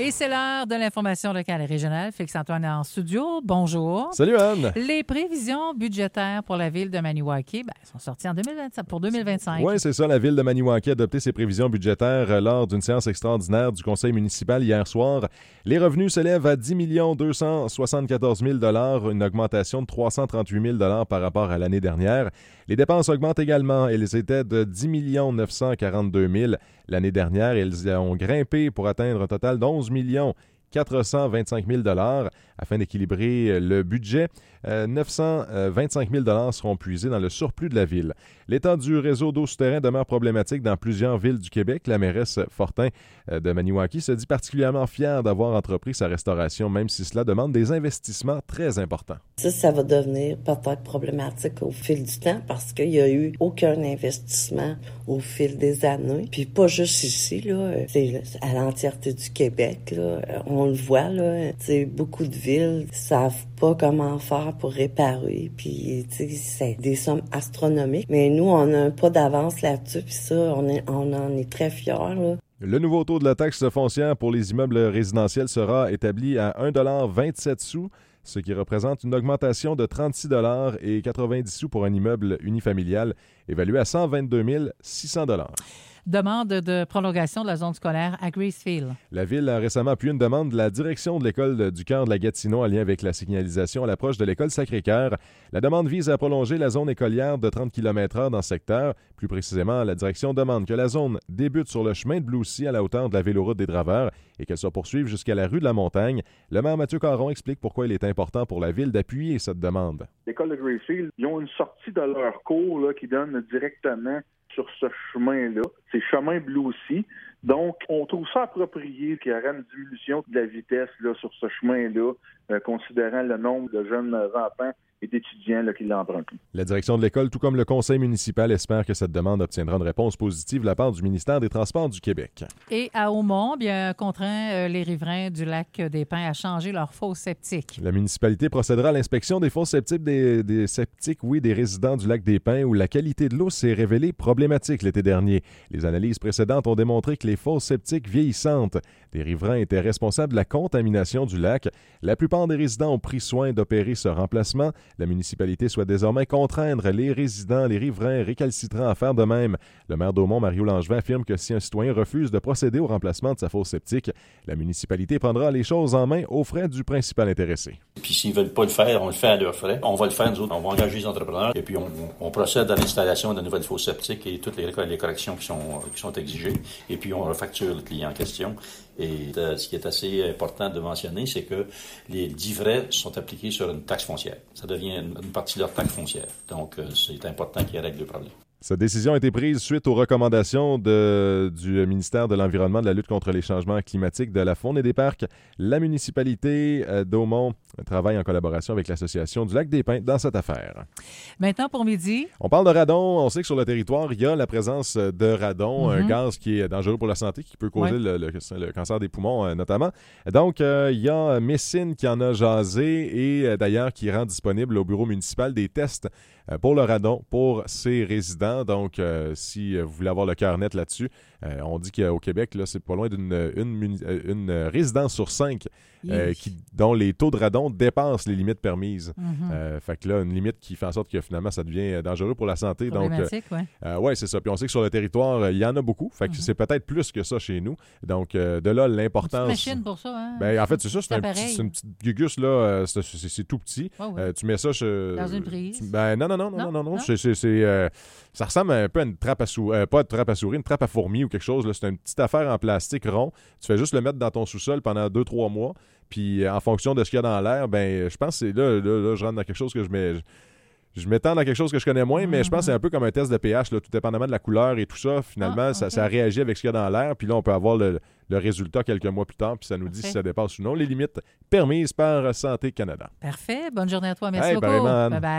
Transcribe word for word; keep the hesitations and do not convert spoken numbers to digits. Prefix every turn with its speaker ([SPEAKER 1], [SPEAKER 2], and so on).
[SPEAKER 1] Et c'est l'heure de l'information locale et régionale. Félix-Antoine est en studio. Bonjour.
[SPEAKER 2] Salut, Anne.
[SPEAKER 1] Les prévisions budgétaires pour la ville de Maniwaki ben, sont sorties en deux mille vingt-cinq, pour deux mille vingt-cinq.
[SPEAKER 2] Oui, c'est ça. La ville de Maniwaki a adopté ses prévisions budgétaires lors d'une séance extraordinaire du conseil municipal hier soir. Les revenus s'élèvent à dix millions deux cent soixante-quatorze mille dollars, une augmentation de trois cent trente-huit mille dollars par rapport à l'année dernière. Les dépenses augmentent également. Elles étaient de dix millions neuf cent quarante-deux mille l'année dernière. Elles ont grimpé pour atteindre un total d'onze millions quatre cent vingt-cinq mille dollars afin d'équilibrer le budget. Euh, neuf cent vingt-cinq mille dollars seront puisés dans le surplus de la ville. L'état du réseau d'eau souterrain demeure problématique dans plusieurs villes du Québec. La mairesse Fortin euh, de Maniwaki se dit particulièrement fière d'avoir entrepris sa restauration, même si cela demande des investissements très importants.
[SPEAKER 3] Ça, ça va devenir peut-être problématique au fil du temps parce qu'il n'y a eu aucun investissement au fil des années. Puis pas juste ici, là, c'est à l'entièreté du Québec, là. On le voit, là, t'sais, beaucoup de villes savent pas comment faire pour réparer, puis c'est des sommes astronomiques. Mais nous, on a un pas d'avance là-dessus, puis ça, on, est, on en est très fiers, là.
[SPEAKER 2] Le nouveau taux de la taxe foncière pour les immeubles résidentiels sera établi à un dollar vingt-sept sous, ce qui représente une augmentation de trente-six dollars et quatre-vingt-dix sous pour un immeuble unifamilial évalué à cent vingt-deux mille six cents dollars.
[SPEAKER 1] Demande de prolongation de la zone scolaire à Gracefield.
[SPEAKER 2] La Ville a récemment appuyé une demande de la direction de l'École du cœur de la Gatineau en lien avec la signalisation à l'approche de l'École Sacré-Cœur. La demande vise à prolonger la zone écolière de trente kilomètres heure dans ce secteur. Plus précisément, la direction demande que la zone débute sur le chemin de Bloussy à la hauteur de la véloroute des Draveurs et qu'elle soit poursuive jusqu'à la rue de la Montagne. Le maire Mathieu Caron explique pourquoi il est important pour la Ville d'appuyer cette demande.
[SPEAKER 4] L'École de Gracefield, ils ont une sortie de leur cours là, qui donne directement sur ce chemin-là. C'est chemin Bloussy. Donc, on trouve ça approprié qu'il y aurait une diminution de la vitesse là, sur ce chemin-là, euh, considérant le nombre de jeunes enfants et d'étudiants là, qui l'empruntent.
[SPEAKER 2] La direction de l'école, tout comme le conseil municipal, espère que cette demande obtiendra une réponse positive de la part du ministère des Transports du Québec.
[SPEAKER 1] Et à Aumont, bien, contraint euh, les riverains du lac des Pins à changer leurs fosses septiques.
[SPEAKER 2] La municipalité procédera à l'inspection des fosses septiques des, des septiques, oui, des résidents du lac des Pins où la qualité de l'eau s'est révélée problématique l'été dernier. Les analyses précédentes ont démontré que les fosses septiques vieillissantes des riverains étaient responsables de la contamination du lac. La plupart des résidents ont pris soin d'opérer ce remplacement. La municipalité souhaite désormais contraindre les résidents, les riverains récalcitrants à faire de même. Le maire d'Aumont, Mario Langevin, affirme que si un citoyen refuse de procéder au remplacement de sa fosse septique, la municipalité prendra les choses en main aux frais du principal intéressé.
[SPEAKER 5] Puis s'ils ne veulent pas le faire, on le fait à leurs frais. On va le faire, nous autres. On va engager les entrepreneurs et puis on, on procède à l'installation de nouvelles fosses septiques et toutes les, les corrections qui sont, qui sont exigées. Et puis on refacture le client en question. Et euh, ce qui est assez important de mentionner, c'est que les dix frais sont appliqués sur une taxe foncière. Ça devient une, une partie de leur taxe foncière. Donc, euh, c'est important qu'ils règlent le problème.
[SPEAKER 2] Cette décision a été prise suite aux recommandations de, du ministère de l'Environnement, de la lutte contre les changements climatiques, de la faune et des parcs. La municipalité d'Aumont travaille en collaboration avec l'Association du lac des Pins dans cette affaire.
[SPEAKER 1] Maintenant, pour midi...
[SPEAKER 2] On parle de radon. On sait que sur le territoire, il y a la présence de radon, mm-hmm. un gaz qui est dangereux pour la santé, qui peut causer ouais. le, le, le cancer des poumons euh, notamment. Donc, euh, il y a Messine qui en a jasé et euh, d'ailleurs qui rend disponible au bureau municipal des tests euh, pour le radon pour ses résidents. Donc, euh, si vous voulez avoir le cœur net là-dessus, euh, on dit qu'au Québec, là, c'est pas loin d'une une, une résidence sur cinq euh, qui, dont les taux de radon dépassent les limites permises. Mm-hmm. Euh, fait que là, une limite qui fait en sorte que finalement, ça devient dangereux pour la santé.
[SPEAKER 1] Problématique,
[SPEAKER 2] donc,
[SPEAKER 1] oui.
[SPEAKER 2] Euh, oui, c'est ça. Puis on sait que sur le territoire, il y en a beaucoup. Fait que mm-hmm. c'est peut-être plus que ça chez nous. Donc, euh, de là, l'importance...
[SPEAKER 1] Une petite machine pour ça, hein?
[SPEAKER 2] Ben, en fait, c'est ça. C'est, un petit, c'est une petite gugus, là. Euh, c'est, c'est, c'est tout petit.
[SPEAKER 1] Oh, oui.
[SPEAKER 2] euh, tu mets ça... Je,
[SPEAKER 1] Dans une prise?
[SPEAKER 2] Tu, ben, non, non, non, non, non, non. non, non. C'est, c'est, c'est, euh, ça ressemble un peu à une trappe à souris. Euh, pas une trappe à souris, une trappe à fourmis ou quelque chose. Là. C'est une petite affaire en plastique rond. Tu fais juste le mettre dans ton sous-sol pendant deux trois mois. Puis, en fonction de ce qu'il y a dans l'air, ben, je pense que c'est là, là, là, je rentre dans quelque chose que je mets... Je m'étends dans quelque chose que je connais moins, mm-hmm. mais je pense que c'est un peu comme un test de pH, là, tout dépendamment de la couleur et tout ça. Finalement, ah, okay. ça, ça réagit avec ce qu'il y a dans l'air. Puis là, on peut avoir le, le résultat quelques mois plus tard. Puis ça nous Parfait. dit si ça dépasse ou non les limites permises par Santé Canada.
[SPEAKER 1] Parfait. Bonne journée à toi. Merci
[SPEAKER 2] hey,
[SPEAKER 1] beaucoup.
[SPEAKER 2] Bye bye.